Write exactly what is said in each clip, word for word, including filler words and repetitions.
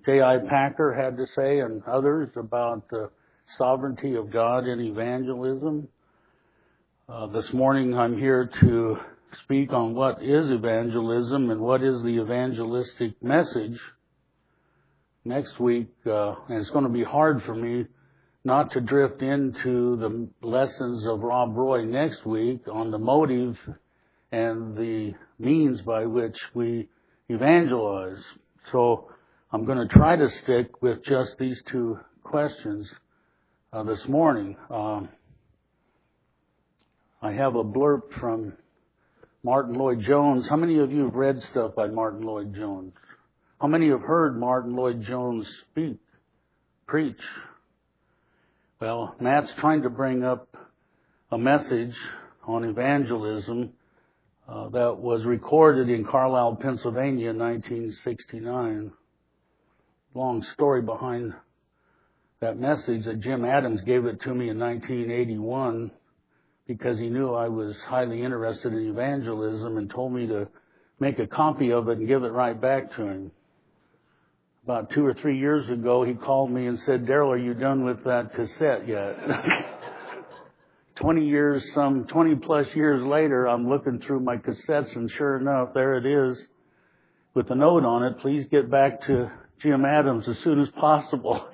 J I Packer had to say and others about the sovereignty of God in evangelism. Uh, this morning I'm here to speak on what is evangelism and what is the evangelistic message. Next week, uh, and it's going to be hard for me not to drift into the lessons of Rob Roy next week on the motive and the means by which we evangelize. So I'm going to try to stick with just these two questions uh, this morning. Um, I have a blurb from Martin Lloyd-Jones. How many of you have read stuff by Martin Lloyd-Jones? How many have heard Martin Lloyd-Jones speak, preach? Well, Matt's trying to bring up a message on evangelism uh, that was recorded in Carlisle, Pennsylvania in nineteen sixty-nine. Long story behind that message that Jim Adams gave it to me in nineteen eighty-one because he knew I was highly interested in evangelism and told me to make a copy of it and give it right back to him. About two or three years ago, he called me and said, "Darrell, are you done with that cassette yet?" Twenty years, some twenty plus years later, I'm looking through my cassettes, and sure enough, there it is, with a note on it. Please get back to Jim Adams as soon as possible.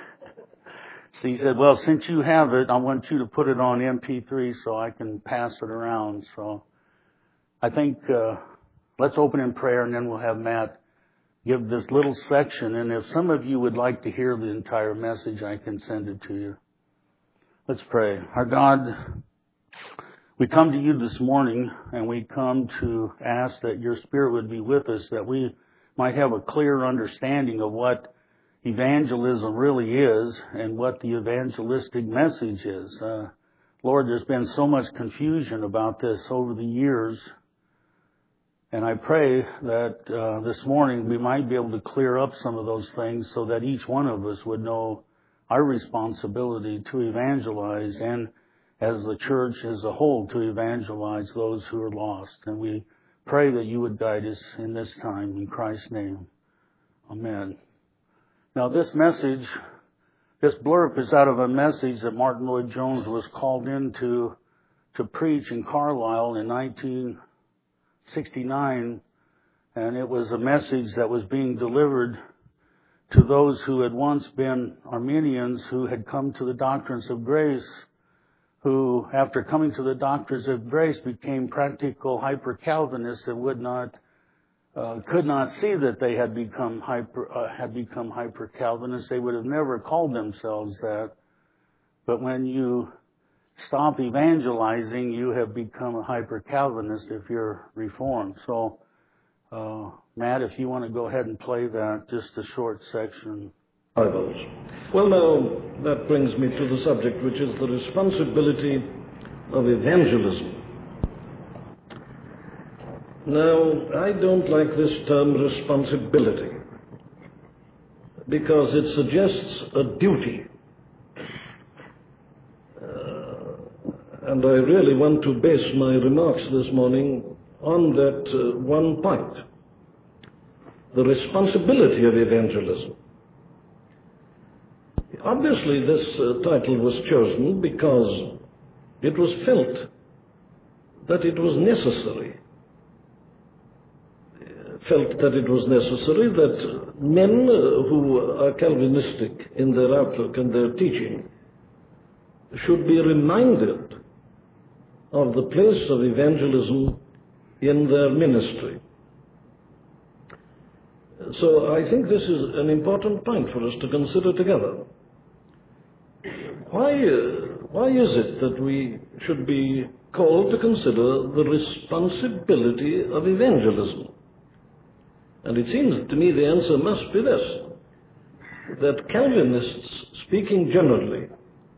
So he said, "Well, since you have it, I want you to put it on M P three so I can pass it around." So I think uh, let's open in prayer, and then we'll have Matt give this little section, and if some of you would like to hear the entire message, I can send it to you. Let's pray. Our God, we come to you this morning, and we come to ask that your Spirit would be with us, that we might have a clear understanding of what evangelism really is and what the evangelistic message is. Uh, Lord, there's been so much confusion about this over the years. And I pray that uh, this morning we might be able to clear up some of those things so that each one of us would know our responsibility to evangelize and as the church as a whole to evangelize those who are lost. And we pray that you would guide us in this time in Christ's name. Amen. Now this message, this blurb is out of a message that Martin Lloyd-Jones was called in to, to preach in Carlisle in nineteen sixty-nine, and it was a message that was being delivered to those who had once been Arminians who had come to the doctrines of grace, who, after coming to the doctrines of grace, became practical hyper-Calvinists and would not, uh, could not see that they had become hyper, uh, had become hyper-Calvinists. They would have never called themselves that. But when you stop evangelizing, you have become a hyper-Calvinist if you're Reformed. So, uh, Matt, if you want to go ahead and play that, just a short section. Bibles. Well, now, that brings me to the subject, which is the responsibility of evangelism. Now, I don't like this term responsibility because it suggests a duty. And I really want to base my remarks this morning on that uh, one point, the responsibility of evangelism. Obviously, this uh, title was chosen because it was felt that it was necessary, felt that it was necessary that men uh, who are Calvinistic in their outlook and their teaching should be reminded of the place of evangelism in their ministry. So I think this is an important point for us to consider together. Why, uh, why is it that we should be called to consider the responsibility of evangelism? And it seems to me the answer must be this, that Calvinists, speaking generally,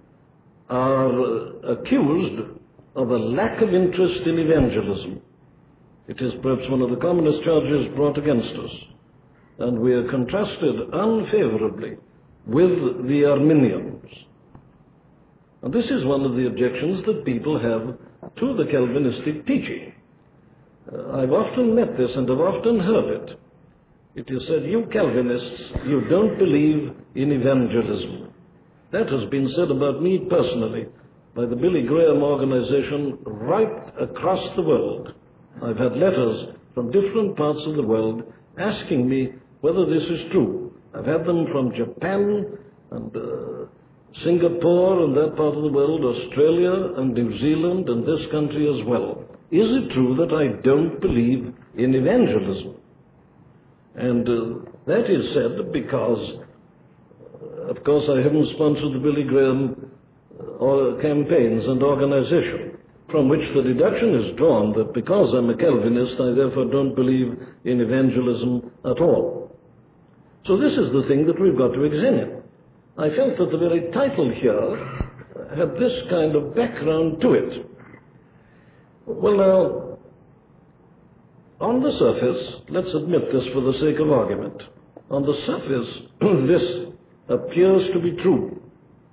are accused of a lack of interest in evangelism. It is perhaps one of the commonest charges brought against us, and we are contrasted unfavorably with the Arminians. And this is one of the objections that people have to the Calvinistic teaching. Uh, I've often met this and have often heard it, It is said, you Calvinists, you don't believe in evangelism. That has been said about me personally by the Billy Graham organization right across the world. I've had letters from different parts of the world asking me whether this is true. I've had them from Japan and uh, Singapore and that part of the world, Australia and New Zealand and this country as well. Is it true that I don't believe in evangelism? And uh, that is said because, uh, of course, I haven't sponsored the Billy Graham uh, or campaigns and organization, from which the deduction is drawn that because I'm a Calvinist, I therefore don't believe in evangelism at all. So this is the thing that we've got to examine. I felt that the very title here had this kind of background to it. Well, now, on the surface, let's admit this for the sake of argument. On the surface, this appears to be true.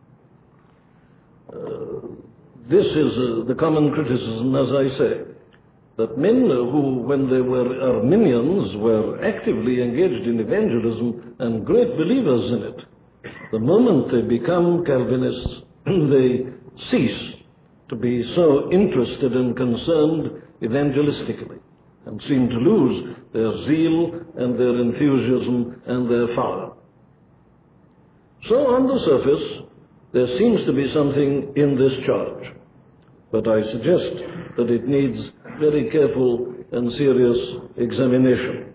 Uh, this is uh, the common criticism, as I say, that men who, when they were Arminians, were actively engaged in evangelism and great believers in it, the moment they become Calvinists, they cease to be so interested and concerned evangelistically and seem to lose their zeal and their enthusiasm and their fire. So on the surface, there seems to be something in this charge, but I suggest that it needs very careful and serious examination.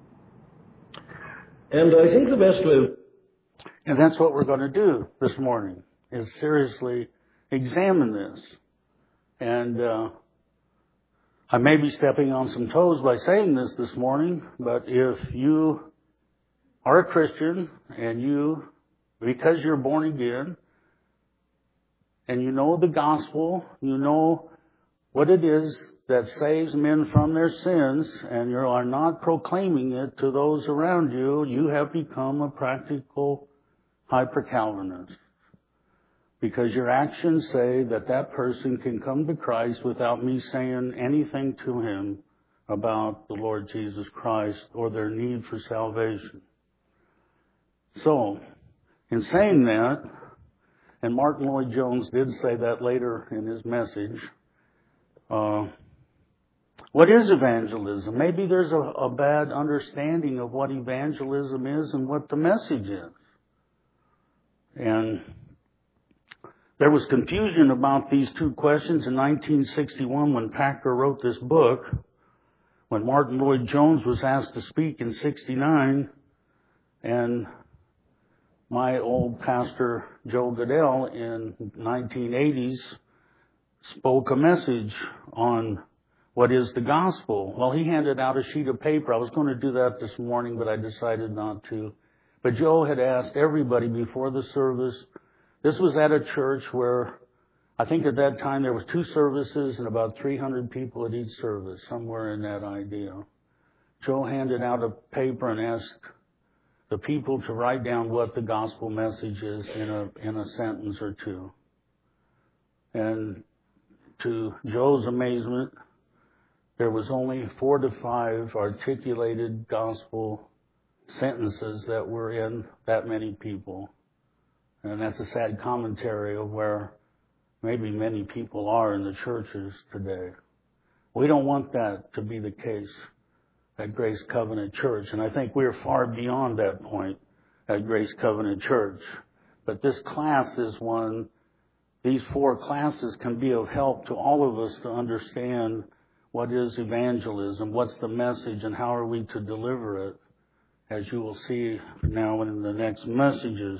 And I think the best way... And that's what we're going to do this morning, is seriously examine this. And uh, I may be stepping on some toes by saying this this morning, but if you are a Christian and you, because you're born again, and you know the gospel, you know what it is that saves men from their sins, and you are not proclaiming it to those around you, you have become a practical hyper-Calvinist. Because your actions say that that person can come to Christ without me saying anything to him about the Lord Jesus Christ or their need for salvation. So, in saying that, and Martin Lloyd-Jones did say that later in his message, uh, what is evangelism? Maybe there's a, a bad understanding of what evangelism is and what the message is. And there was confusion about these two questions in nineteen sixty-one when Packer wrote this book. When Martin Lloyd-Jones was asked to speak in sixty-nine, and my old pastor Joe Goodell in nineteen eighties spoke a message on what is the gospel. Well, he handed out a sheet of paper. I was going to do that this morning, but I decided not to. But Joe had asked everybody before the service. This was at a church where I think at that time there was two services and about three hundred people at each service, somewhere in that idea. Joe handed out a paper and asked the people to write down what the gospel message is in a in a sentence or two. And to Joe's amazement, there was only four to five articulated gospel sentences that were in that many people. And that's a sad commentary of where maybe many people are in the churches today. We don't want that to be the case at Grace Covenant Church. And I think we're far beyond that point at Grace Covenant Church. But this class is one, these four classes can be of help to all of us to understand what is evangelism, what's the message, and how are we to deliver it, as you will see now in the next messages.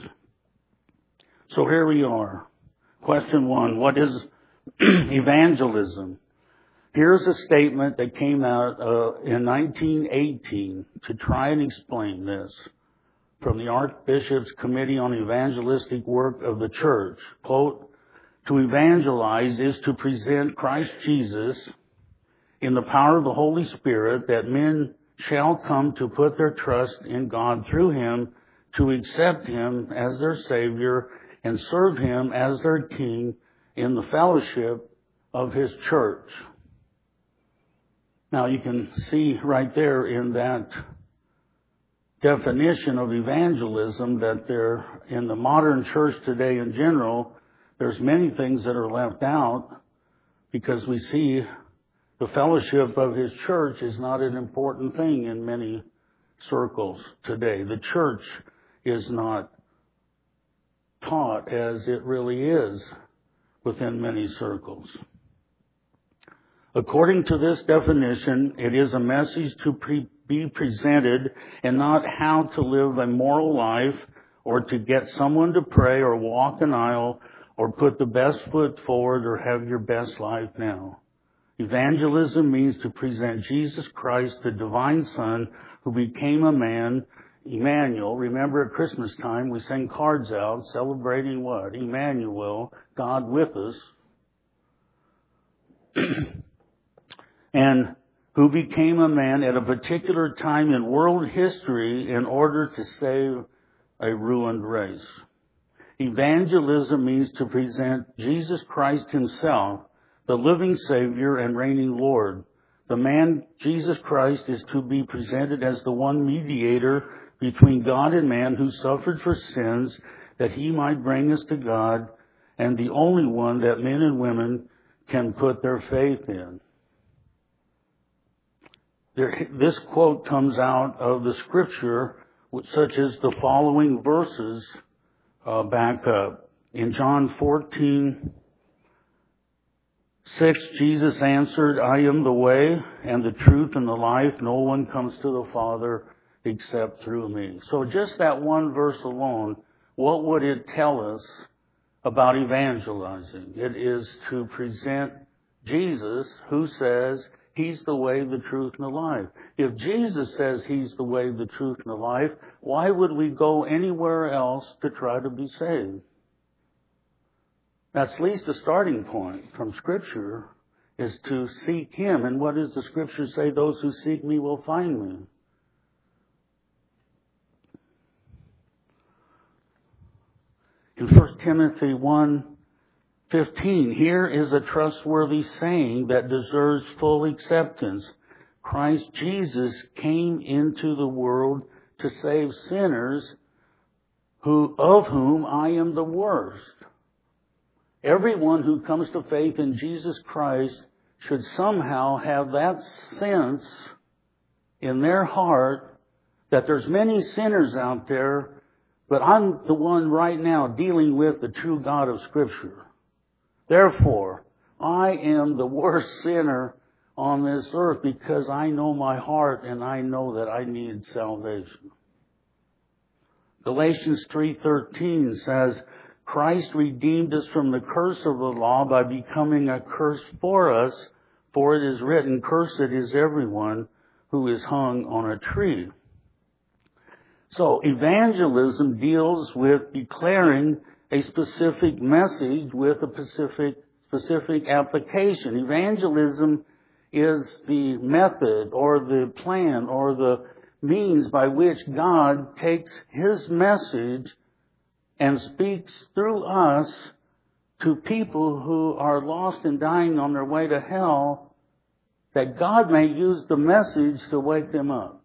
So here we are. Question one, what is evangelism? Here's a statement that came out uh, in nineteen eighteen to try and explain this from the Archbishop's Committee on Evangelistic Work of the Church. Quote, to evangelize is to present Christ Jesus in the power of the Holy Spirit, that men shall come to put their trust in God through Him, to accept Him as their Savior and serve Him as their King in the fellowship of His church. Now you can see right there in that definition of evangelism that there, in the modern church today in general, there's many things that are left out because we see the fellowship of His church is not an important thing in many circles today. The church is not taught as it really is within many circles. According to this definition, it is a message to pre- be presented and not how to live a moral life or to get someone to pray or walk an aisle or put the best foot forward or have your best life now. Evangelism means to present Jesus Christ, the divine Son, who became a man, Emmanuel. Remember at Christmas time we sing cards out celebrating what? Emmanuel, God with us. And who became a man at a particular time in world history in order to save a ruined race. Evangelism means to present Jesus Christ Himself, the living Savior and reigning Lord. The man, Jesus Christ, is to be presented as the one mediator between God and man who suffered for sins that He might bring us to God, and the only one that men and women can put their faith in. There, this quote comes out of the Scripture, such as the following verses uh, back up. In John fourteen six, Jesus answered, I am the way and the truth and the life. No one comes to the Father except through me. So just that one verse alone, what would it tell us about evangelizing? It is to present Jesus, who says He's the way, the truth, and the life. If Jesus says He's the way, the truth, and the life, why would we go anywhere else to try to be saved? That's at least a starting point from Scripture, is to seek Him. And what does the Scripture say? Those who seek me will find me. In First Timothy one fifteen, here is a trustworthy saying that deserves full acceptance. Christ Jesus came into the world to save sinners, who of whom I am the worst. Everyone who comes to faith in Jesus Christ should somehow have that sense in their heart that there's many sinners out there, but I'm the one right now dealing with the true God of Scripture. Therefore, I am the worst sinner on this earth because I know my heart and I know that I need salvation. Galatians three thirteen says, Christ redeemed us from the curse of the law by becoming a curse for us, for it is written, cursed is everyone who is hung on a tree. So evangelism deals with declaring a specific message with a specific, specific application. Evangelism is the method or the plan or the means by which God takes His message and speaks through us to people who are lost and dying on their way to hell, that God may use the message to wake them up.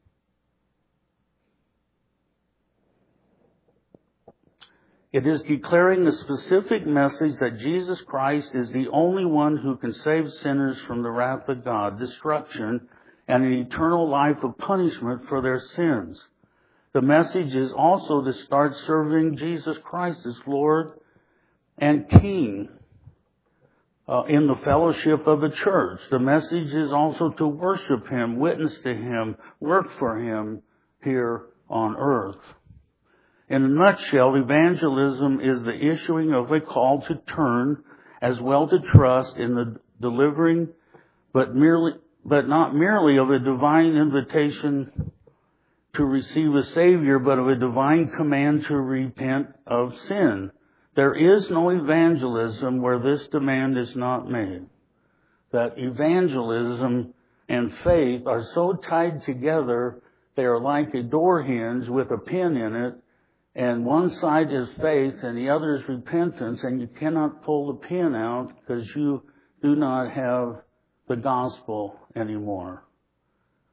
It is declaring a specific message that Jesus Christ is the only one who can save sinners from the wrath of God, destruction, and an eternal life of punishment for their sins. The message is also to start serving Jesus Christ as Lord and King uh, in the fellowship of the church. The message is also to worship Him, witness to Him, work for Him here on earth. In a nutshell, evangelism is the issuing of a call to turn as well to trust in the delivering, but merely, but not merely of a divine invitation to receive a Savior, but of a divine command to repent of sin. There is no evangelism where this demand is not made. That evangelism and faith are so tied together, they are like a door hinge with a pin in it, and one side is faith and the other is repentance, and you cannot pull the pin out because you do not have the gospel anymore.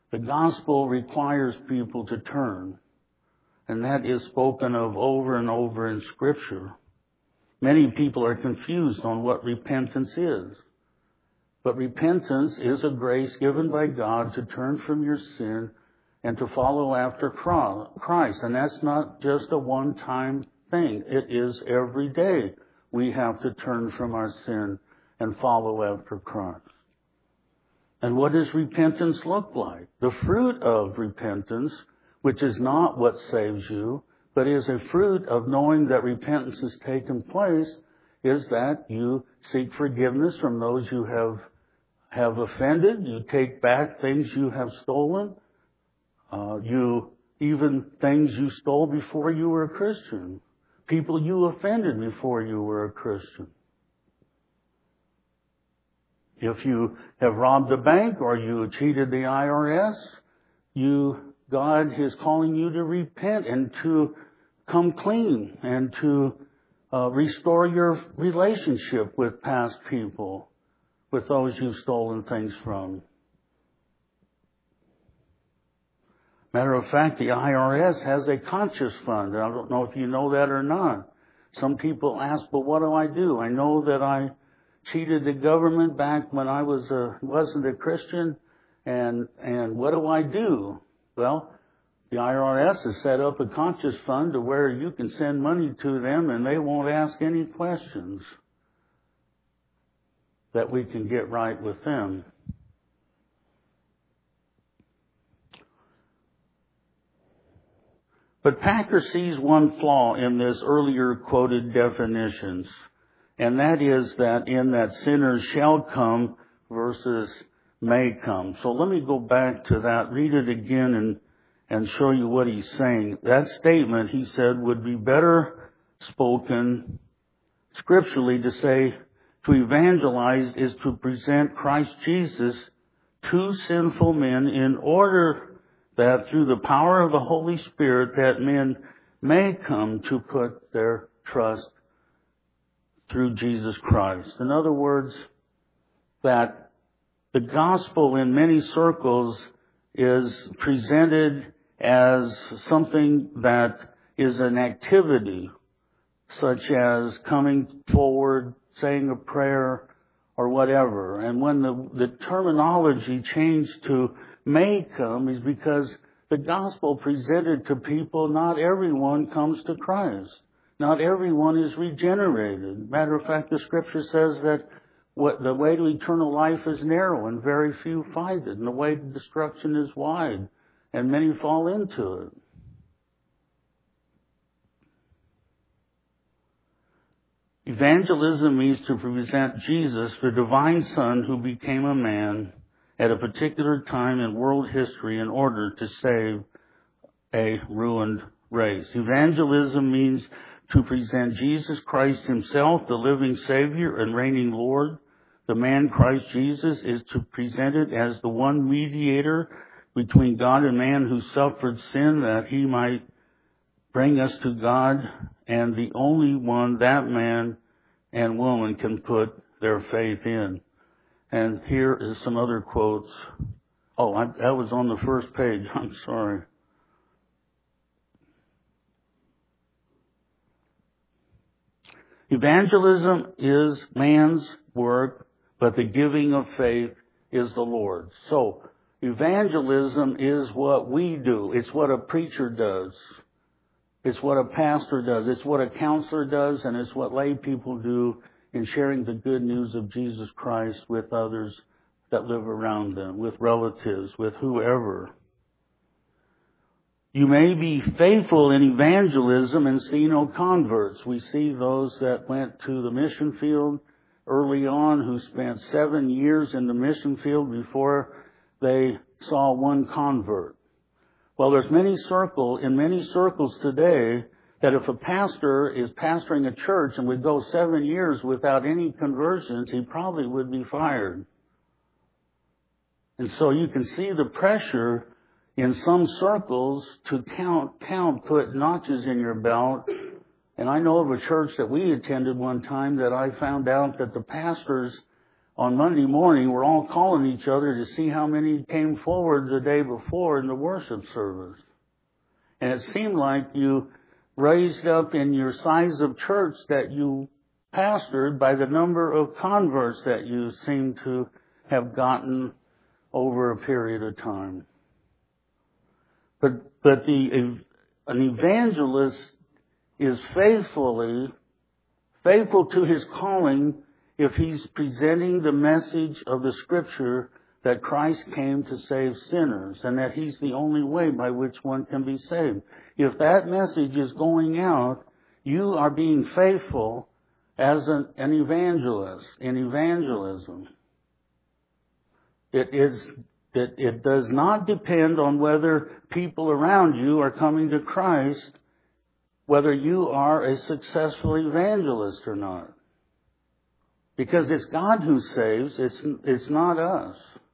The gospel requires people to turn, and that is spoken of over and over in Scripture. Many people are confused on what repentance is. But repentance is a grace given by God to turn from your sin and to follow after Christ. And that's not just a one-time thing. It is every day we have to turn from our sin and follow after Christ. And what does repentance look like? The fruit of repentance, which is not what saves you, but is a fruit of knowing that repentance has taken place, is that you seek forgiveness from those you have have offended. You take back things you have stolen. Uh, you even things you stole before you were a Christian. People you offended before you were a Christian. If you have robbed a bank or you cheated the I R S, you God is calling you to repent and to come clean and to uh, restore your relationship with past people, with those you've stolen things from. Matter of fact, the I R S has a conscious fund. I don't know if you know that or not. Some people ask, well, what do I do? I know that I cheated the government back when I was a, wasn't a Christian, and and what do I do? Well, the I R S has set up a conscious fund to where you can send money to them and they won't ask any questions, that we can get right with them. But Packer sees one flaw in this earlier quoted definitions, and that is that in that sinners shall come versus may come. So let me go back to that, read it again and, and show you what he's saying. That statement, he said, would be better spoken scripturally to say, to evangelize is to present Christ Jesus to sinful men in order that through the power of the Holy Spirit that men may come to put their trust through Jesus Christ. In other words, that the gospel in many circles is presented as something that is an activity, such as coming forward, saying a prayer, or whatever. And when the, the terminology changed to may come is because the gospel presented to people, not everyone comes to Christ. Not everyone is regenerated. Matter of fact, the scripture says that what the way to eternal life is narrow and very few find it, and the way to destruction is wide, and many fall into it. Evangelism means to present Jesus, the divine Son who became a man at a particular time in world history in order to save a ruined race. Evangelism means to present Jesus Christ himself, the living Savior and reigning Lord. The man Christ Jesus is to present it as the one mediator between God and man who suffered sin that he might bring us to God, and the only one that man and woman can put their faith in. And here is some other quotes. Oh, I, that was on the first page. I'm sorry. Evangelism is man's work, but the giving of faith is the Lord's. So, evangelism is what we do. It's what a preacher does. It's what a pastor does. It's what a counselor does, and it's what lay people do in sharing the good news of Jesus Christ with others that live around them, with relatives, with whoever. You may be faithful in evangelism and see no converts. We see those that went to the mission field early on who spent seven years in the mission field before they saw one convert. Well, there's many circle, in many circles today that if a pastor is pastoring a church and would go seven years without any conversions, he probably would be fired. And so you can see the pressure in some circles to count, count, put notches in your belt. And I know of a church that we attended one time that I found out that the pastors on Monday morning, we're all calling each other to see how many came forward the day before in the worship service. And it seemed like you raised up in your size of church that you pastored by the number of converts that you seem to have gotten over a period of time. But, but the, an evangelist is faithfully, faithful to his calling if he's presenting the message of the Scripture that Christ came to save sinners and that he's the only way by which one can be saved. If that message is going out, you are being faithful as an, an evangelist in evangelism. It is that it does not depend on whether people around you are coming to Christ, whether you are a successful evangelist or not. Because it's God who saves, it's, it's not us.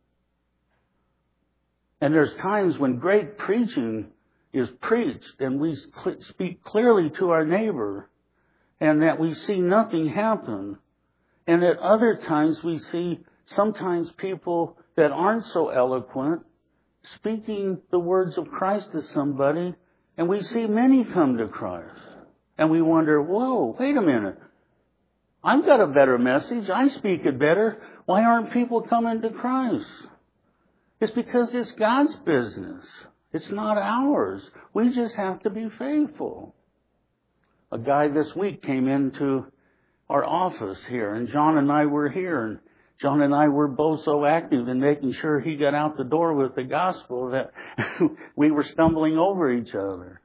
And there's times when great preaching is preached and we cl- speak clearly to our neighbor and that we see nothing happen. And at other times we see sometimes people that aren't so eloquent speaking the words of Christ to somebody, and we see many come to Christ. And we wonder, whoa, wait a minute. I've got a better message. I speak it better. Why aren't people coming to Christ? It's because it's God's business. It's not ours. We just have to be faithful. A guy this week came into our office here, and John and I were here, and John and I were both so active in making sure he got out the door with the gospel that we were stumbling over each other.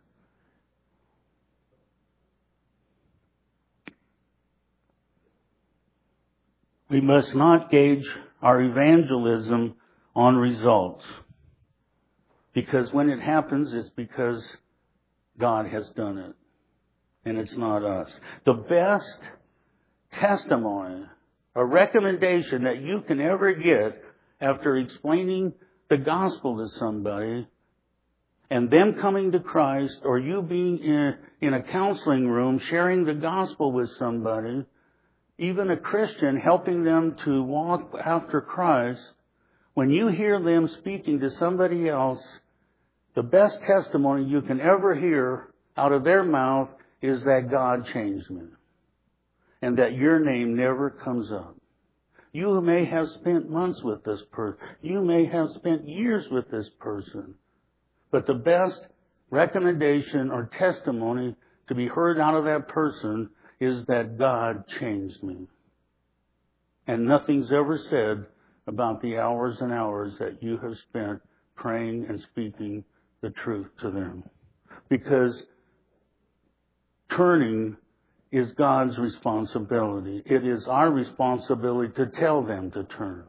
We must not gauge our evangelism on results. Because when it happens, it's because God has done it. And it's not us. The best testimony, a recommendation that you can ever get after explaining the gospel to somebody and them coming to Christ, or you being in, in a counseling room sharing the gospel with somebody, even a Christian, helping them to walk after Christ, when you hear them speaking to somebody else, the best testimony you can ever hear out of their mouth is that God changed me and that your name never comes up. You may have spent months with this person. You may have spent years with this person. But the best recommendation or testimony to be heard out of that person is that God changed me. And nothing's ever said about the hours and hours that you have spent praying and speaking the truth to them. Because turning is God's responsibility. It is our responsibility to tell them to turn.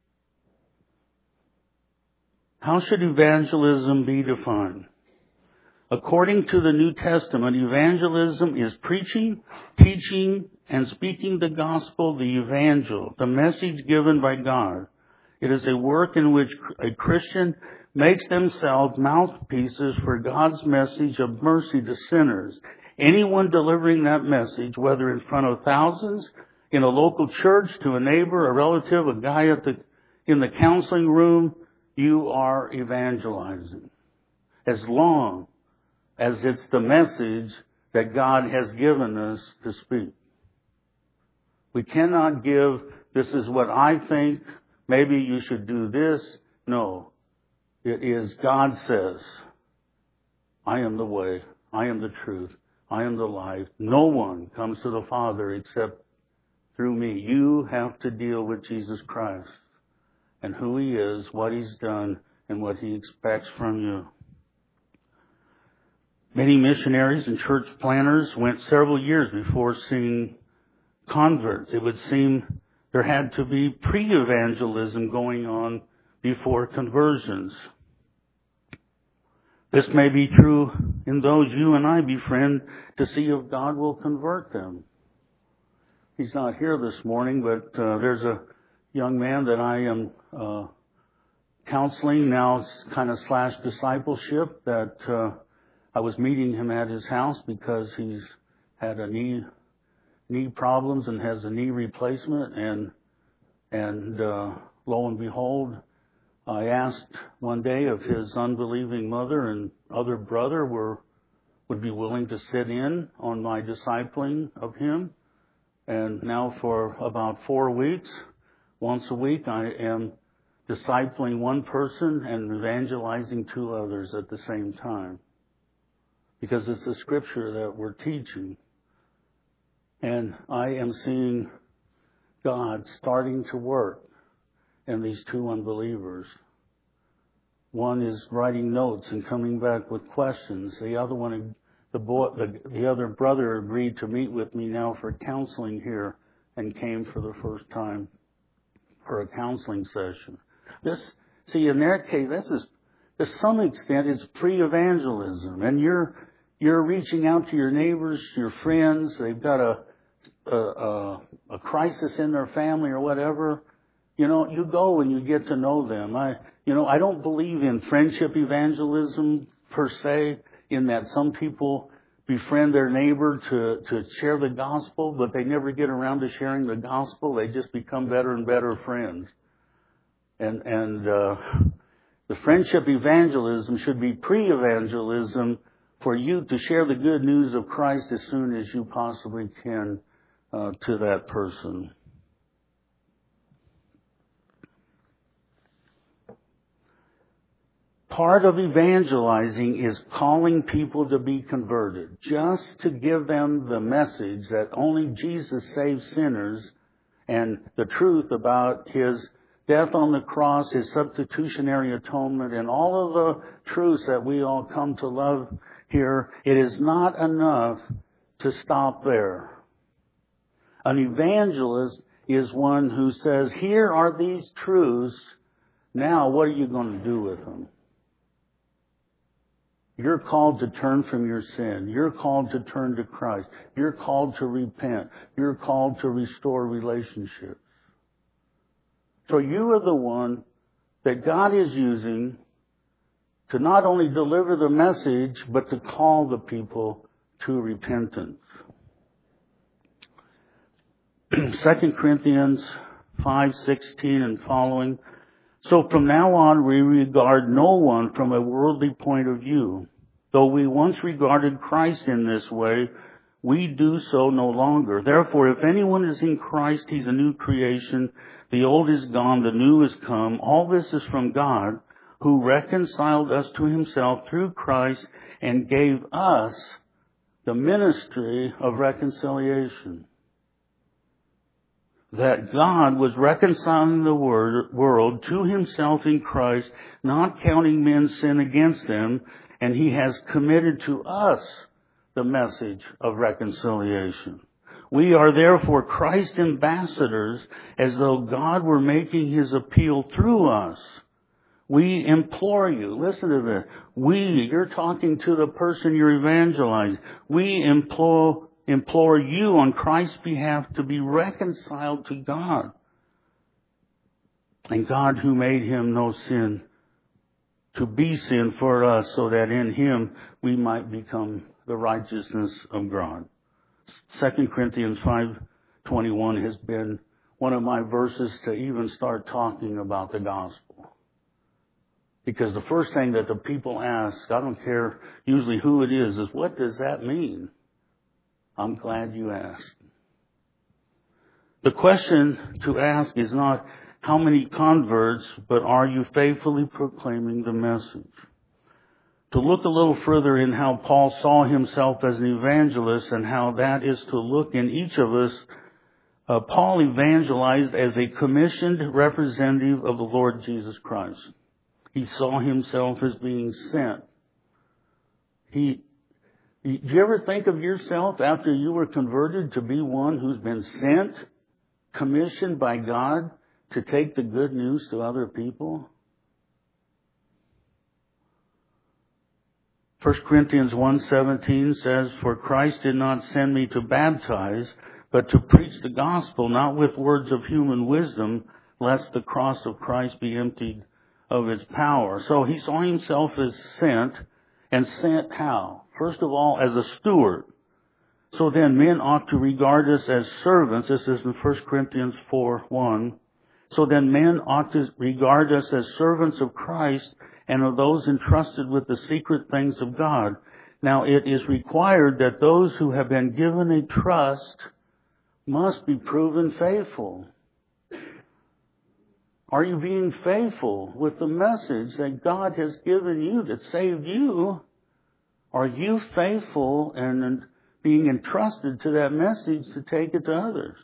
How should evangelism be defined? According to the New Testament, evangelism is preaching, teaching, and speaking the gospel, the evangel, the message given by God. It is a work in which a Christian makes themselves mouthpieces for God's message of mercy to sinners. Anyone delivering that message, whether in front of thousands, in a local church, to a neighbor, a relative, a guy at the in the counseling room, you are evangelizing. As long as it's the message that God has given us to speak. We cannot give, this is what I think, maybe you should do this. No. It is God says, I am the way, I am the truth, I am the life. No one comes to the Father except through me. You have to deal with Jesus Christ and who He is, what He's done, and what He expects from you. Many missionaries and church planners went several years before seeing converts. It would seem there had to be pre-evangelism going on before conversions. This may be true in those you and I befriend to see if God will convert them. He's not here this morning, but uh, there's a young man that I am uh, counseling now, it's kind of slash discipleship, that uh, I was meeting him at his house because he's had a knee knee problems and has a knee replacement, and And uh, lo and behold, I asked one day if his unbelieving mother and other brother were would be willing to sit in on my discipling of him. And now for about four weeks, once a week, I am discipling one person and evangelizing two others at the same time. Because it's the scripture that we're teaching. And I am seeing God starting to work in these two unbelievers. One is writing notes and coming back with questions. The other one, the boy, the, the other brother agreed to meet with me now for counseling here and came for the first time for a counseling session. This, see, in their case, this is, to some extent, it's pre-evangelism. And you're, you're reaching out to your neighbors, your friends. They've got a, a, a, a crisis in their family or whatever. You know, you go and you get to know them. I, you know, I don't believe in friendship evangelism per se, in that some people befriend their neighbor to, to share the gospel, but they never get around to sharing the gospel. They just become better and better friends. And, and, uh, the friendship evangelism should be pre-evangelism for you to share the good news of Christ as soon as you possibly can, uh, to that person. Part of evangelizing is calling people to be converted, just to give them the message that only Jesus saves sinners and the truth about His death on the cross, His substitutionary atonement, and all of the truths that we all come to love here. It is not enough to stop there. An evangelist is one who says, here are these truths. Now what are you going to do with them? You're called to turn from your sin. You're called to turn to Christ. You're called to repent. You're called to restore relationships. So you are the one that God is using to not only deliver the message, but to call the people to repentance. Second Corinthians five sixteen and following. So from now on we regard no one from a worldly point of view. Though we once regarded Christ in this way, we do so no longer. Therefore, if anyone is in Christ, he's a new creation. The old is gone, the new is come. All this is from God, who reconciled us to Himself through Christ and gave us the ministry of reconciliation. That God was reconciling the world to Himself in Christ, not counting men's sin against them, and He has committed to us the message of reconciliation. We are therefore Christ's ambassadors, as though God were making His appeal through us. We implore you, listen to this, we, you're talking to the person you're evangelizing, we implore implore you on Christ's behalf to be reconciled to God. And God, who made Him no sin, to be sin for us, so that in Him we might become the righteousness of God. Second Corinthians five twenty-one has been one of my verses to even start talking about the gospel. Because the first thing that the people ask, I don't care usually who it is, is what does that mean? I'm glad you asked. The question to ask is not how many converts, but are you faithfully proclaiming the message? To look a little further in how Paul saw himself as an evangelist and how that is to look in each of us, uh, Paul evangelized as a commissioned representative of the Lord Jesus Christ. He saw himself as being sent. He Do you ever think of yourself after you were converted to be one who's been sent, commissioned by God to take the good news to other people? First Corinthians one seventeen says, for Christ did not send me to baptize, but to preach the gospel, not with words of human wisdom, lest the cross of Christ be emptied of its power. So he saw himself as sent, and sent how? First of all, as a steward. So then men ought to regard us as servants. This is in First Corinthians four one. So then men ought to regard us as servants of Christ and of those entrusted with the secret things of God. Now it is required that those who have been given a trust must be proven faithful. Are you being faithful with the message that God has given you that saved you? Are you faithful and being entrusted to that message to take it to others?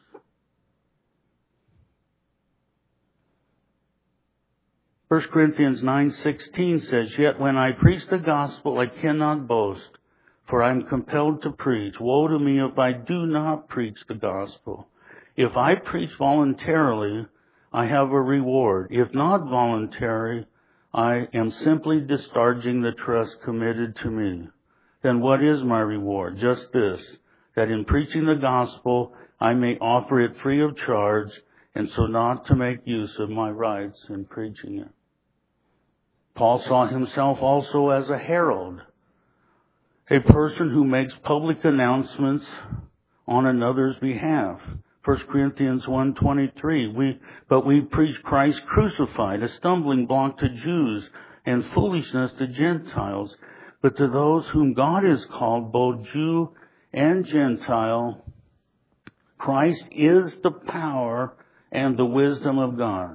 First Corinthians nine sixteen says, "Yet when I preach the gospel, I cannot boast, for I am compelled to preach. Woe to me if I do not preach the gospel. If I preach voluntarily, I have a reward. If not voluntary, I am simply discharging the trust committed to me. Then what is my reward? Just this, that in preaching the gospel, I may offer it free of charge, and so not to make use of my rights in preaching it." Paul saw himself also as a herald, a person who makes public announcements on another's behalf. First Corinthians one twenty-three, we, but we preach Christ crucified, a stumbling block to Jews and foolishness to Gentiles. But to those whom God has called, both Jew and Gentile, Christ is the power and the wisdom of God.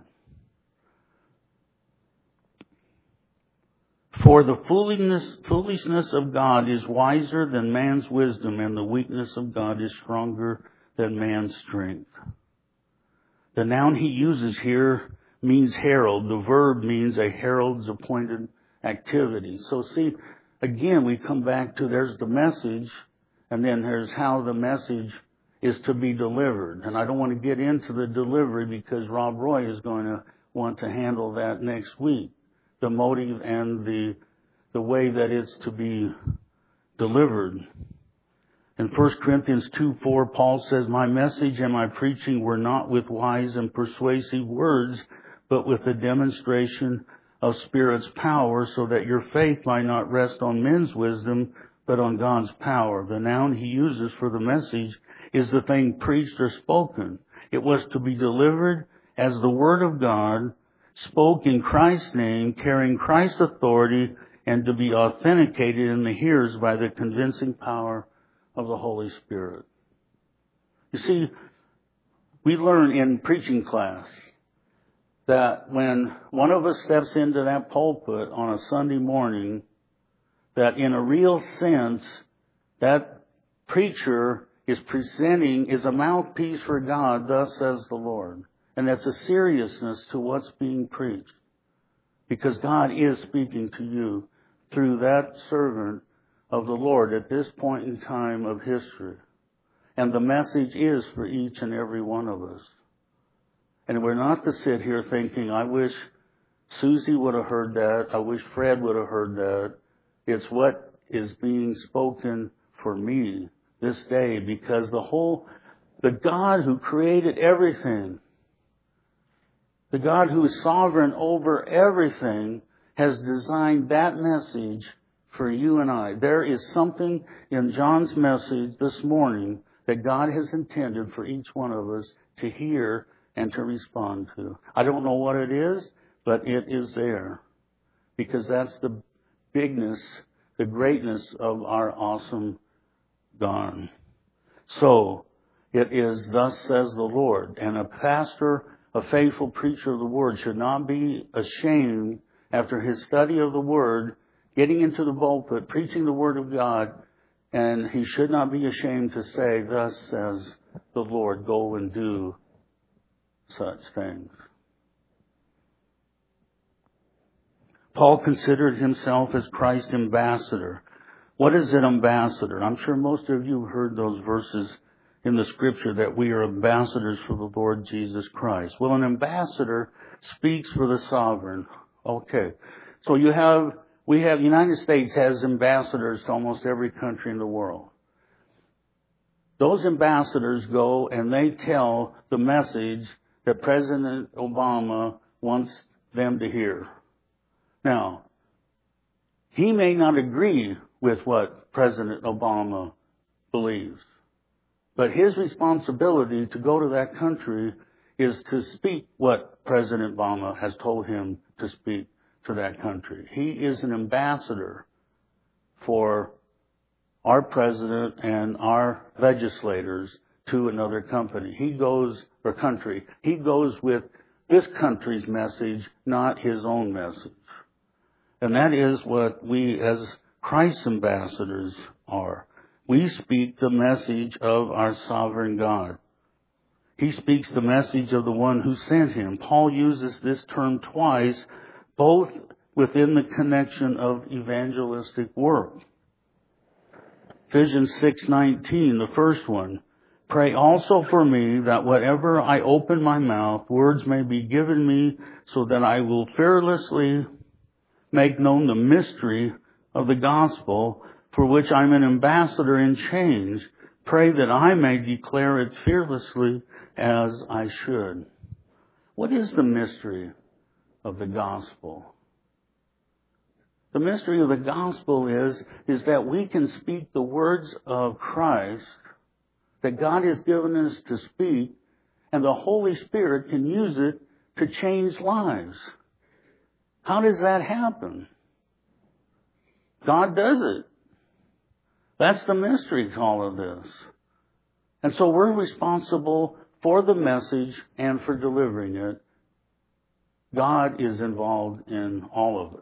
For the foolishness, foolishness of God is wiser than man's wisdom, and the weakness of God is stronger than man's strength. The noun he uses here means herald. The verb means a herald's appointed activity. So see, again, we come back to there's the message, and then there's how the message is to be delivered. And I don't want to get into the delivery because Rob Roy is going to want to handle that next week. The motive and the the way that it's to be delivered. In First Corinthians two four, Paul says, "My message and my preaching were not with wise and persuasive words, but with the demonstration of Spirit's power, so that your faith might not rest on men's wisdom, but on God's power." The noun he uses for the message is the thing preached or spoken. It was to be delivered as the Word of God, spoke in Christ's name, carrying Christ's authority, and to be authenticated in the hearers by the convincing power of the Holy Spirit. You see, we learn in preaching class that when one of us steps into that pulpit on a Sunday morning, that in a real sense, that preacher is presenting, is a mouthpiece for God, thus says the Lord. And that's a seriousness to what's being preached. Because God is speaking to you through that servant of the Lord at this point in time of history. And the message is for each and every one of us. And we're not to sit here thinking, I wish Susie would have heard that. I wish Fred would have heard that. It's what is being spoken for me this day, because the whole, the God who created everything, the God who is sovereign over everything, has designed that message for you and I. There is something in John's message this morning that God has intended for each one of us to hear and to respond to. I don't know what it is, but it is there. Because that's the bigness, the greatness of our awesome God. So, it is thus says the Lord. And a pastor, a faithful preacher of the Word, should not be ashamed after his study of the Word, getting into the pulpit, preaching the Word of God, and he should not be ashamed to say, thus says the Lord, go and do such things. Paul considered himself as Christ's ambassador. What is an ambassador? I'm sure most of you have heard those verses in the Scripture that we are ambassadors for the Lord Jesus Christ. Well, an ambassador speaks for the sovereign. Okay. So you have, we have, the United States has ambassadors to almost every country in the world. Those ambassadors go and they tell the message that President Obama wants them to hear. Now, he may not agree with what President Obama believes, but his responsibility to go to that country is to speak what President Obama has told him to speak to that country. He is an ambassador for our president and our legislators to another company. He goes, or country, he goes with this country's message, not his own message. And that is what we as Christ's ambassadors are. We speak the message of our sovereign God. He speaks the message of the one who sent him. Paul uses this term twice, both within the connection of evangelistic work. Ephesians six nineteen, the first one. Pray also for me that whatever I open my mouth, words may be given me so that I will fearlessly make known the mystery of the gospel for which I'm an ambassador in chains. Pray that I may declare it fearlessly as I should. What is the mystery of the gospel? The mystery of the gospel is, is that we can speak the words of Christ that God has given us to speak, and the Holy Spirit can use it to change lives. How does that happen? God does it. That's the mystery to all of this. And so we're responsible for the message and for delivering it. God is involved in all of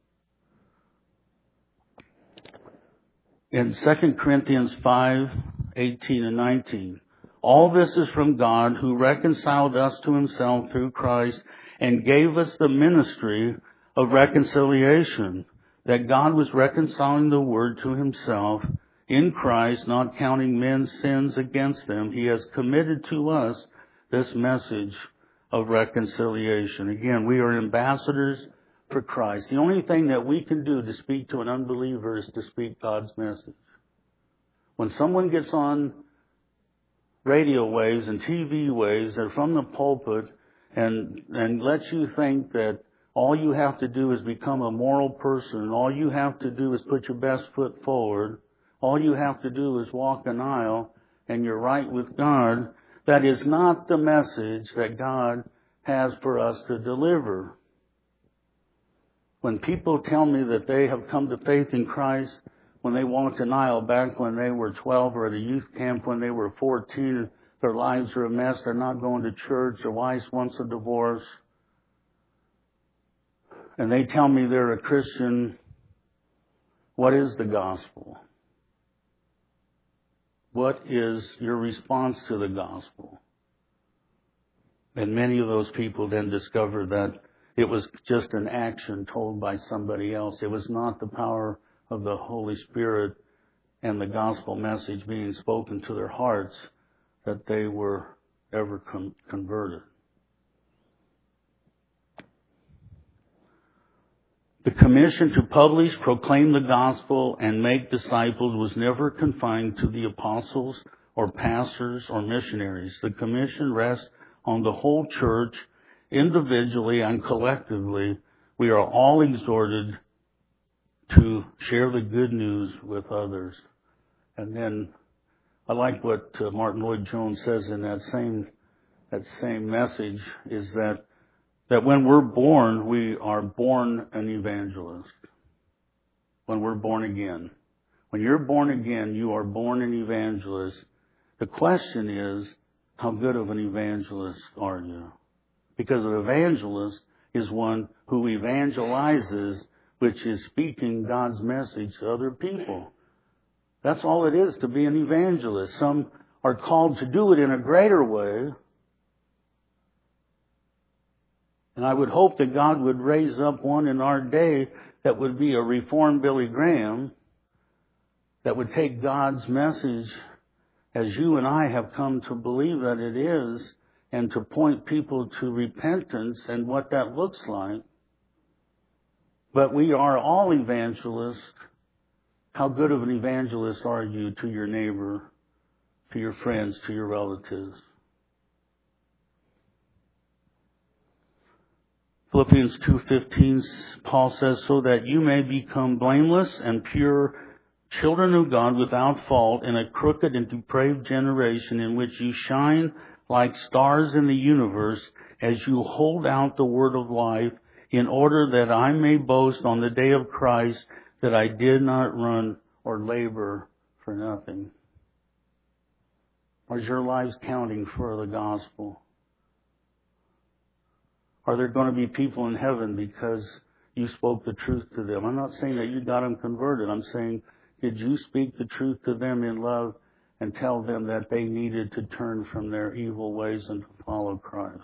it. In Second Corinthians five, eighteen and nineteen, all this is from God who reconciled us to himself through Christ and gave us the ministry of reconciliation, that God was reconciling the world to himself in Christ, not counting men's sins against them. He has committed to us this message of reconciliation. Again, we are ambassadors for Christ. The only thing that we can do to speak to an unbeliever is to speak God's message. When someone gets on radio waves and T V waves that are from the pulpit and, and lets you think that all you have to do is become a moral person, all you have to do is put your best foot forward, all you have to do is walk an aisle and you're right with God, that is not the message that God has for us to deliver. When people tell me that they have come to faith in Christ when they walked an aisle back when they were twelve, or at a youth camp when they were fourteen, their lives are a mess, they're not going to church, their wife wants a divorce, and they tell me they're a Christian, what is the gospel? What is your response to the gospel? And many of those people then discover that it was just an action told by somebody else. It was not the power of the Holy Spirit and the gospel message being spoken to their hearts that they were ever con- converted. The commission to publish, proclaim the gospel, and make disciples was never confined to the apostles or pastors or missionaries. The commission rests on the whole church, individually and collectively. We are all exhorted to share the good news with others. And then I like what uh, Martin Lloyd-Jones says in that same that same message, is that that when we're born, we are born an evangelist. When we're born again. When you're born again, you are born an evangelist. The question is, how good of an evangelist are you? Because an evangelist is one who evangelizes, which is speaking God's message to other people. That's all it is to be an evangelist. Some are called to do it in a greater way. And I would hope that God would raise up one in our day that would be a reformed Billy Graham, that would take God's message as you and I have come to believe that it is, and to point people to repentance and what that looks like. But we are all evangelists. How good of an evangelist are you to your neighbor, to your friends, to your relatives? Philippians two fifteen, Paul says, so that you may become blameless and pure, children of God without fault in a crooked and depraved generation in which you shine like stars in the universe as you hold out the word of life, in order that I may boast on the day of Christ that I did not run or labor for nothing. Are your lives counting for the gospel? Are there going to be people in heaven because you spoke the truth to them? I'm not saying that you got them converted. I'm saying, did you speak the truth to them in love and tell them that they needed to turn from their evil ways and follow Christ?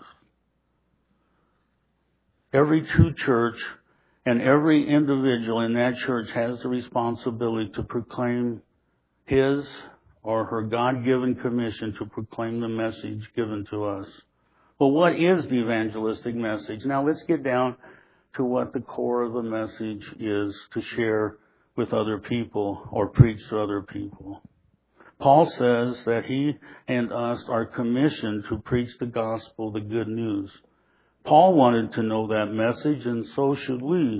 Every true church and every individual in that church has the responsibility to proclaim his or her God-given commission to proclaim the message given to us. Well, what is the evangelistic message? Now let's get down to what the core of the message is to share with other people or preach to other people. Paul says that he and us are commissioned to preach the gospel, the good news. Paul wanted to know that message, and so should we.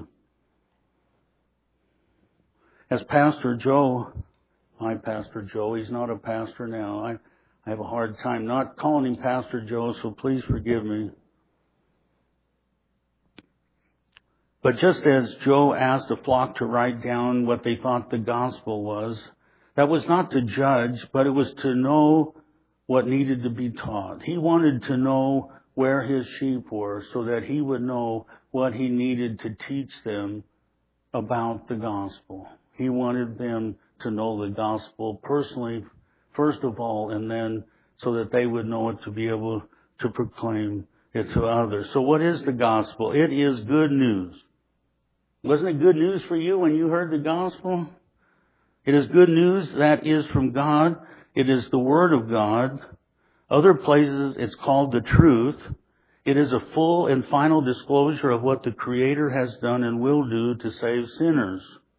As Pastor Joe, my Pastor Joe, he's not a pastor now. I, I have a hard time not calling him Pastor Joe, so please forgive me. But just as Joe asked the flock to write down what they thought the gospel was, that was not to judge, but it was to know what needed to be taught. He wanted to know where his sheep were so that he would know what he needed to teach them about the gospel. He wanted them to know the gospel personally, first of all, and then so that they would know it to be able to proclaim it to others. So what is the gospel? It is good news. Wasn't it good news for you when you heard the gospel? It is good news that is from God. It is the Word of God. Other places it's called the truth. It is a full and final disclosure of what the Creator has done and will do to save sinners.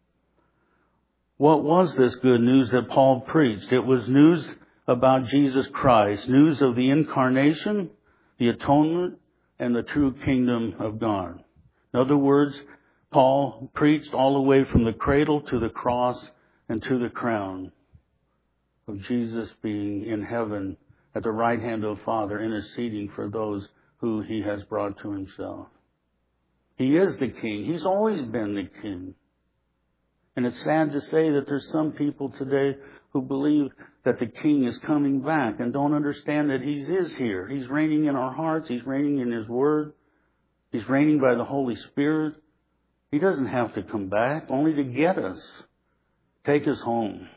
What was this good news that Paul preached? It was news about Jesus Christ, news of the incarnation, the atonement, and the true kingdom of God. In other words, Paul preached all the way from the cradle to the cross and to the crown of Jesus being in heaven at the right hand of the Father, interceding for those who he has brought to himself. He is the King. He's always been the King. And it's sad to say that there's some people today who believe that the King is coming back and don't understand that He is here. He's reigning in our hearts. He's reigning in His Word. He's reigning by the Holy Spirit. He doesn't have to come back, only to get us, take us home.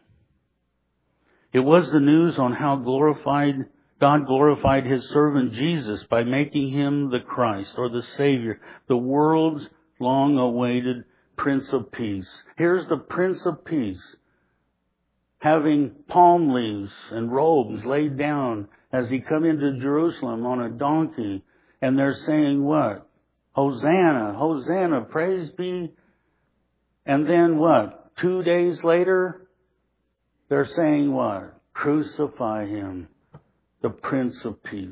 It was the news on how glorified God glorified His servant Jesus by making Him the Christ or the Savior, the world's long-awaited Prince of Peace. Here's the Prince of Peace, having palm leaves and robes laid down as He come into Jerusalem on a donkey. And they're saying what? Hosanna, Hosanna, praise be. And then what? Two days later, they're saying what? Crucify Him, the Prince of Peace.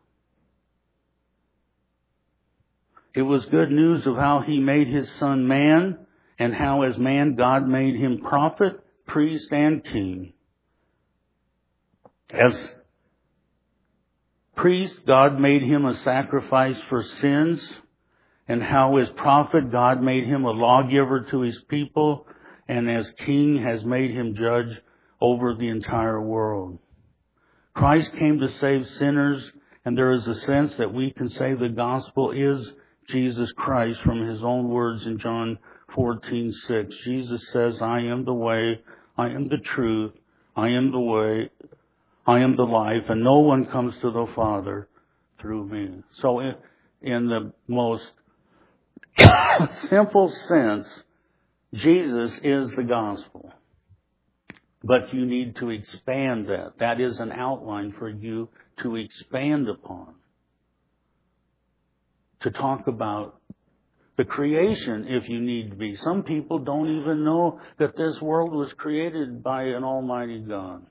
It was good news of how He made His Son man, and how as man God made Him prophet, priest, and king. As priest, God made Him a sacrifice for sins, and how as prophet God made Him a lawgiver to His people, and as king has made Him judge over the entire world. Christ came to save sinners, and there is a sense that we can say the gospel is Jesus Christ from His own words in John fourteen six. Jesus says, I am the way, I am the truth, I am the way, I am the life, and no one comes to the Father through me. So in, in the most simple sense, Jesus is the gospel. But you need to expand that. That is an outline for you to expand upon. To talk about the creation if you need to be. Some people don't even know that this world was created by an almighty God.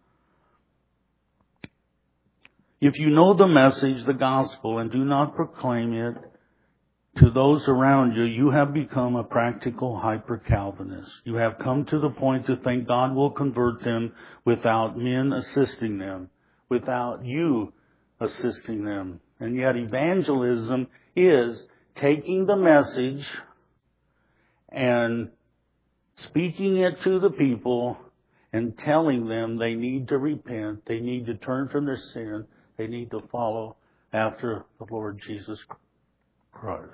If you know the message, the gospel, and do not proclaim it to those around you, you have become a practical hyper-Calvinist. You have come to the point to think God will convert them without men assisting them, without you assisting them. And yet evangelism is taking the message and speaking it to the people and telling them they need to repent, they need to turn from their sin, they need to follow after the Lord Jesus Christ.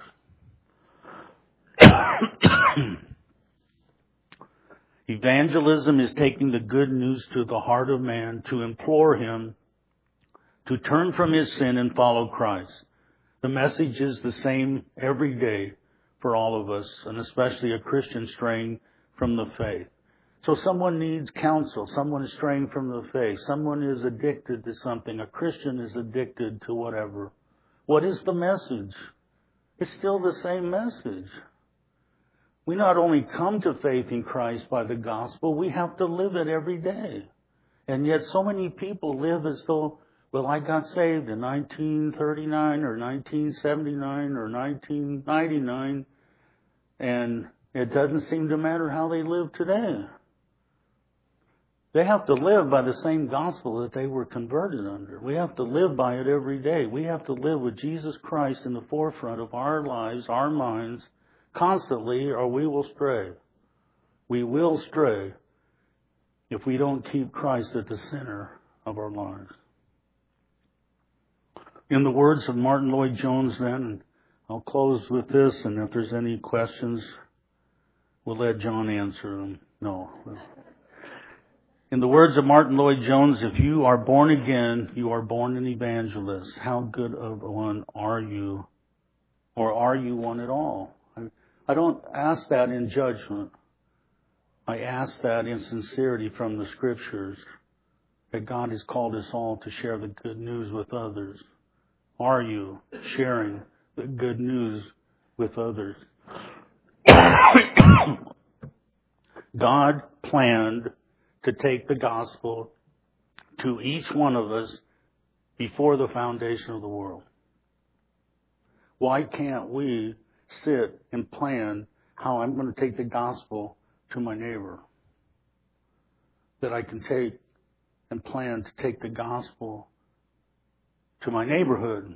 Evangelism is taking the good news to the heart of man to implore him to turn from his sin and follow Christ. The message is the same every day for all of us, and especially a Christian straying from the faith. So someone needs counsel. Someone is straying from the faith. Someone is addicted to something. A Christian is addicted to whatever. What is the message? It's still the same message. We not only come to faith in Christ by the gospel, we have to live it every day. And yet so many people live as though, well, I got saved in nineteen thirty-nine or nineteen seventy-nine or nineteen ninety-nine, and it doesn't seem to matter how they live today. They have to live by the same gospel that they were converted under. We have to live by it every day. We have to live with Jesus Christ in the forefront of our lives, our minds, constantly, or we will stray. We will stray if we don't keep Christ at the center of our lives. In the words of Martin Lloyd-Jones then, and I'll close with this, and if there's any questions, we'll let John answer them. No. In the words of Martin Lloyd-Jones, if you are born again, you are born an evangelist. How good of one are you? Or are you one at all? I don't ask that in judgment. I ask that in sincerity from the Scriptures, that God has called us all to share the good news with others. Are you sharing the good news with others? God planned to take the gospel to each one of us before the foundation of the world. Why can't we sit and plan how I'm going to take the gospel to my neighbor? That I can take and plan to take the gospel to my neighborhood,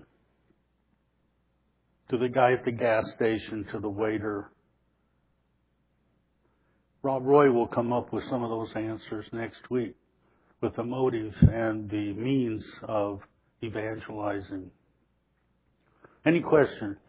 to the guy at the gas station, to the waiter. Rob Roy will come up with some of those answers next week with the motive and the means of evangelizing. Any question?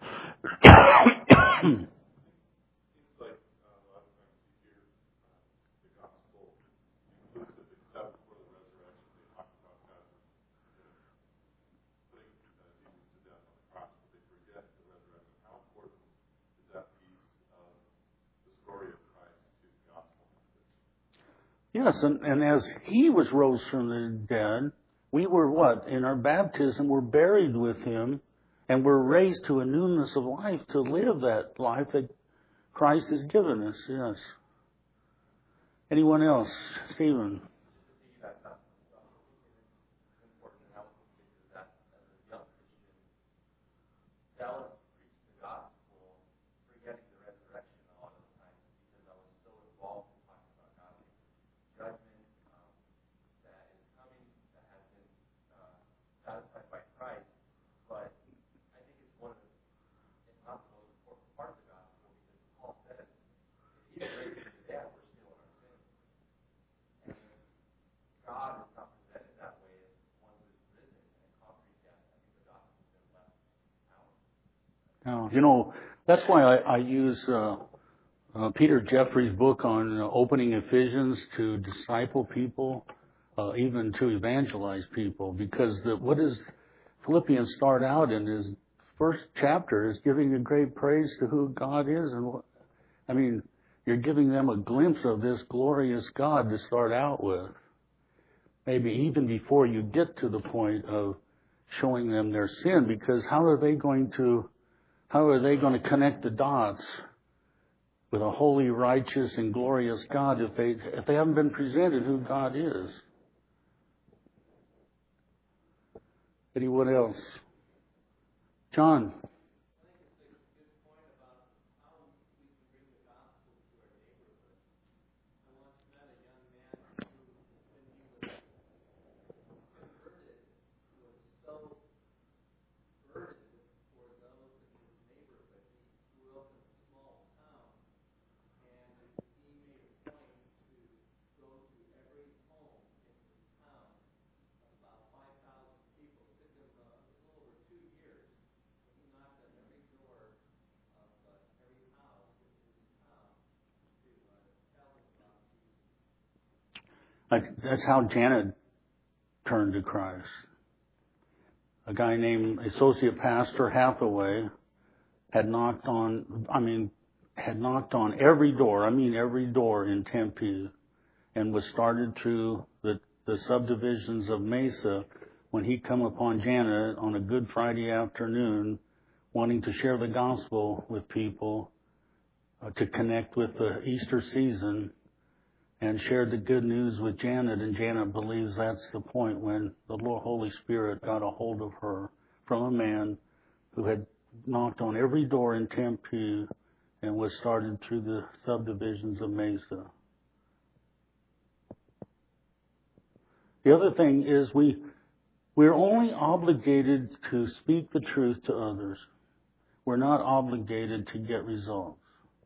Yes, and, and as he was rose from the dead, we were what? In our baptism, we're buried with him, and we're raised to a newness of life to live that life that Christ has given us. Yes. Anyone else? Stephen. Now, you know, that's why I, I use uh, uh, Peter Jeffrey's book on uh, opening Ephesians to disciple people, uh, even to evangelize people, because the, what does Philippians start out in his first chapter is giving a great praise to who God is. And what, I mean, you're giving them a glimpse of this glorious God to start out with. Maybe even before you get to the point of showing them their sin, because how are they going to How are they going to connect the dots with a holy, righteous, and glorious God if they if they haven't been presented who God is? Anyone else? John. Like, that's how Janet turned to Christ. A guy named Associate Pastor Hathaway had knocked on, I mean, had knocked on every door, I mean every door in Tempe, and was started through the, the subdivisions of Mesa when he come upon Janet on a Good Friday afternoon wanting to share the gospel with people, uh, to connect with the Easter season, and shared the good news with Janet, and Janet believes that's the point when the Lord Holy Spirit got a hold of her from a man who had knocked on every door in Tempe and was started through the subdivisions of Mesa. The other thing is we, we're only obligated to speak the truth to others. We're not obligated to get results.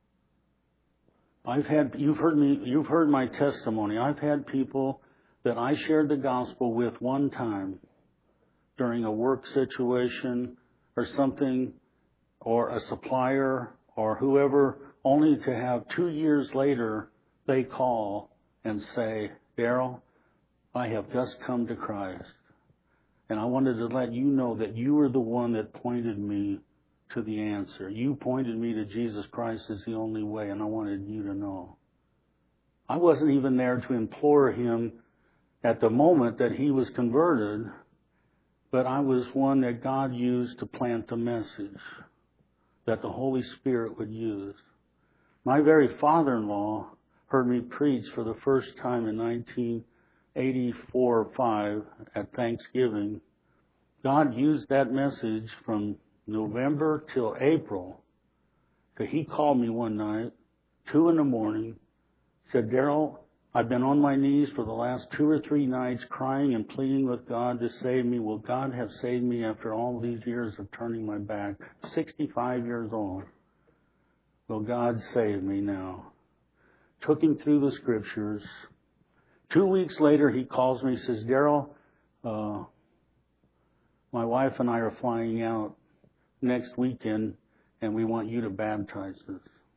I've had, you've heard me, you've heard my testimony. I've had people that I shared the gospel with one time during a work situation or something, or a supplier or whoever, only to have two years later they call and say, Daryl, I have just come to Christ. And I wanted to let you know that you were the one that pointed me to the answer. You pointed me to Jesus Christ as the only way, and I wanted you to know. I wasn't even there to implore him at the moment that he was converted, but I was one that God used to plant the message that the Holy Spirit would use. My very father-in-law heard me preach for the first time in nineteen eighty-four or five at Thanksgiving. God used that message from November till April. So he called me one night, two in the morning, said, Daryl, I've been on my knees for the last two or three nights crying and pleading with God to save me. Will God have saved me after all these years of turning my back? sixty-five years old. Will God save me now? Took him through the scriptures. Two weeks later, he calls me, says, Daryl, uh, my wife and I are flying out next weekend, and we want you to baptize us.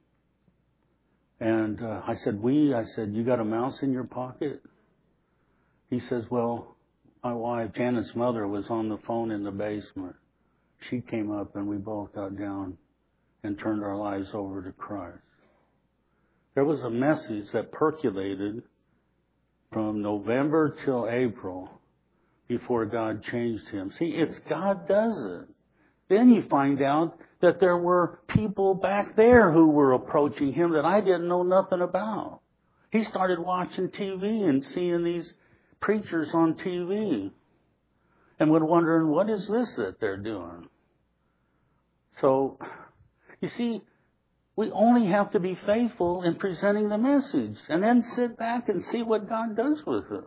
And uh, I said, we? I said, you got a mouse in your pocket? He says, well, my wife, Janet's mother, was on the phone in the basement. She came up, and we both got down and turned our lives over to Christ. There was a message that percolated from November till April before God changed him. See, it's God does it. Then you find out that there were people back there who were approaching him that I didn't know nothing about. He started watching T V and seeing these preachers on T V and was wondering, what is this that they're doing? So, you see, we only have to be faithful in presenting the message and then sit back and see what God does with it.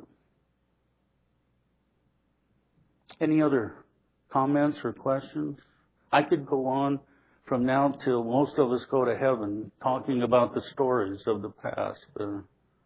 Any other comments or questions? I could go on from now till most of us go to heaven talking about the stories of the past. Uh,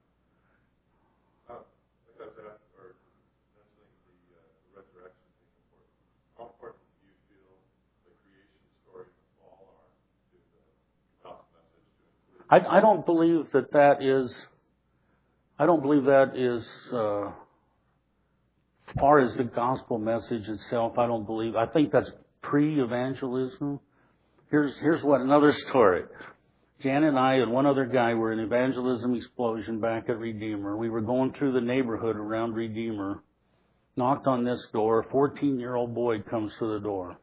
I, I don't believe that that is, I don't believe that is, uh, as far as the gospel message itself, I don't believe, I think that's pre-evangelism. Here's, here's what, another story. Jan and I and one other guy were in evangelism explosion back at Redeemer. We were going through the neighborhood around Redeemer, knocked on this door, a fourteen-year-old boy comes to the door.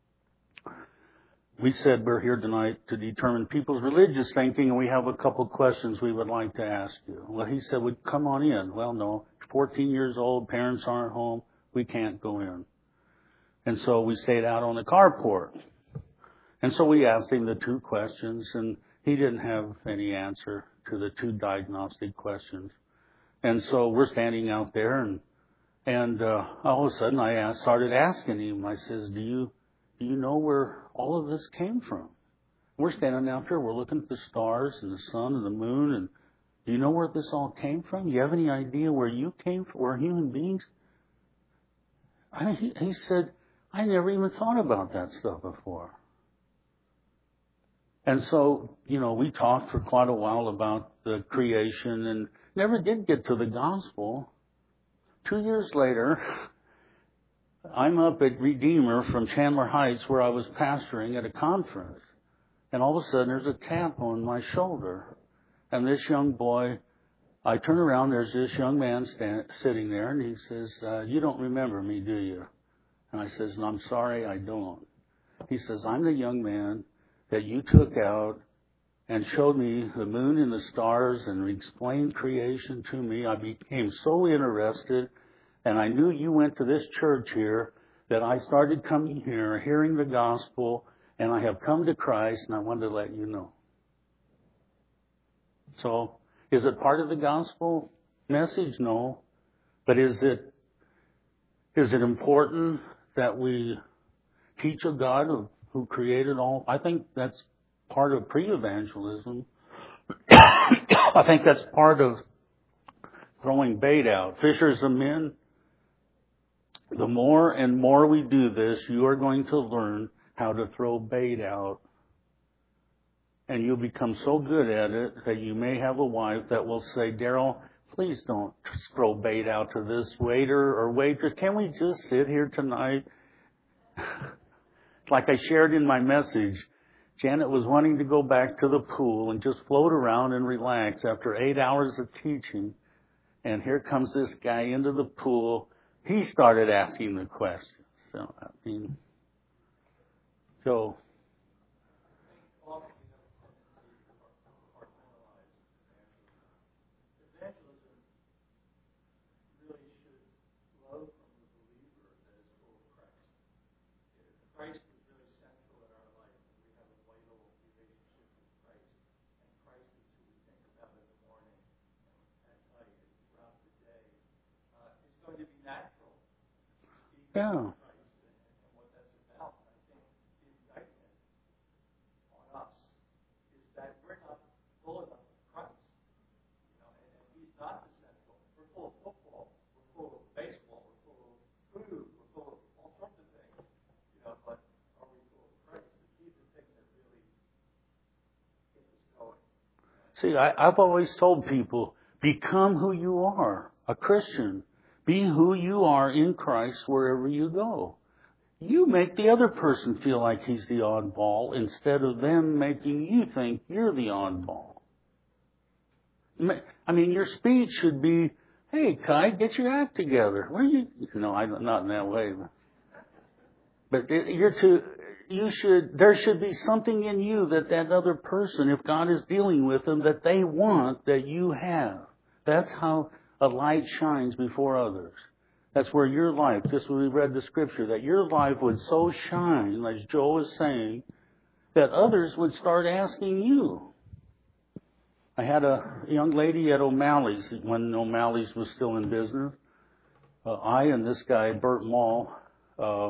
We said we're here tonight to determine people's religious thinking, and we have a couple questions we would like to ask you. Well, he said, well, come on in. Well, no, fourteen years old, parents aren't home, we can't go in. And so we stayed out on the carport. And so we asked him the two questions, and he didn't have any answer to the two diagnostic questions. And so we're standing out there, and and uh, all of a sudden I asked, started asking him, I says, do you do you know where all of this came from? We're standing out there, we're looking at the stars and the sun and the moon, and do you know where this all came from? Do you have any idea where you came from, where human beings? I, he, he said, I never even thought about that stuff before. And so, you know, we talked for quite a while about the creation, and never did get to the gospel. Two years later, I'm up at Redeemer from Chandler Heights where I was pastoring at a conference. And all of a sudden there's a tap on my shoulder. And this young boy, I turn around, there's this young man stand, sitting there, and he says, uh, you don't remember me, do you? And I says, no, I'm sorry, I don't. He says, I'm the young man that you took out and showed me the moon and the stars and explained creation to me. I became so interested, and I knew you went to this church here that I started coming here, hearing the gospel, and I have come to Christ, and I wanted to let you know. So, is it part of the gospel message? No. But is it is it important that we teach a God who, who created all? I think that's part of pre-evangelism. I think that's part of throwing bait out. Fishers of men, the more and more we do this, you are going to learn how to throw bait out. And you'll become so good at it that you may have a wife that will say, Daryl, please don't throw bait out to this waiter or waitress. Can we just sit here tonight? Like I shared in my message, Janet was wanting to go back to the pool and just float around and relax after eight hours of teaching. And here comes this guy into the pool. He started asking the questions. So, I mean, so... Yeah. And what that's about, I think the indictment on us is that we're not full enough of Christ. You know, and, and he's not the central. We're full of football, we're full of baseball, we're full of food, we're full of all sorts of things. You know, but are we full of Christ? He's the thing that really gets us going. See, I, I've always told people, become who you are, a Christian. Be who you are in Christ wherever you go. You make the other person feel like he's the oddball instead of them making you think you're the oddball. I mean, your speech should be, hey, Kai, get your act together. Where you? No, I'm not in that way. But you're to, you should, there should be something in you that that other person, if God is dealing with them, that they want that you have. That's how a light shines before others. That's where your life, just when we read the scripture, that your life would so shine, as Joe is saying, that others would start asking you. I had a young lady at O'Malley's, when O'Malley's was still in business. Uh, I and this guy, Bert Mall, uh,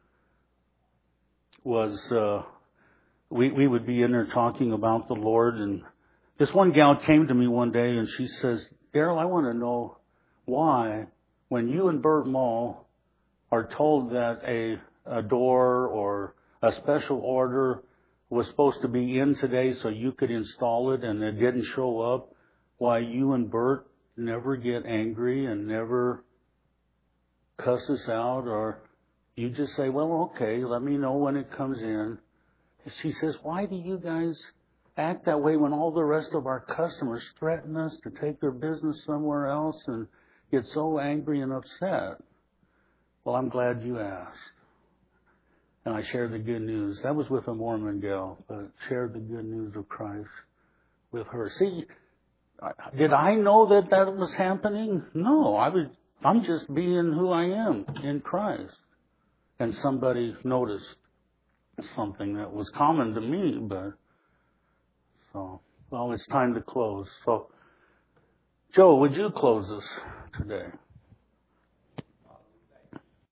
was, uh, we, we would be in there talking about the Lord, and this one gal came to me one day and she says, Daryl, I want to know why, when you and Bert Mall are told that a, a door or a special order was supposed to be in today so you could install it and it didn't show up, why you and Bert never get angry and never cuss us out, or you just say, well, okay, let me know when it comes in. She says, why do you guys act that way when all the rest of our customers threaten us to take their business somewhere else and get so angry and upset? Well, I'm glad you asked. And I shared the good news. That was with a Mormon gal, but shared the good news of Christ with her. See, did I know that that was happening? No, I was, I'm just being who I am in Christ. And somebody noticed something that was common to me, but so, well, it's time to close. So, Joe, would you close us today?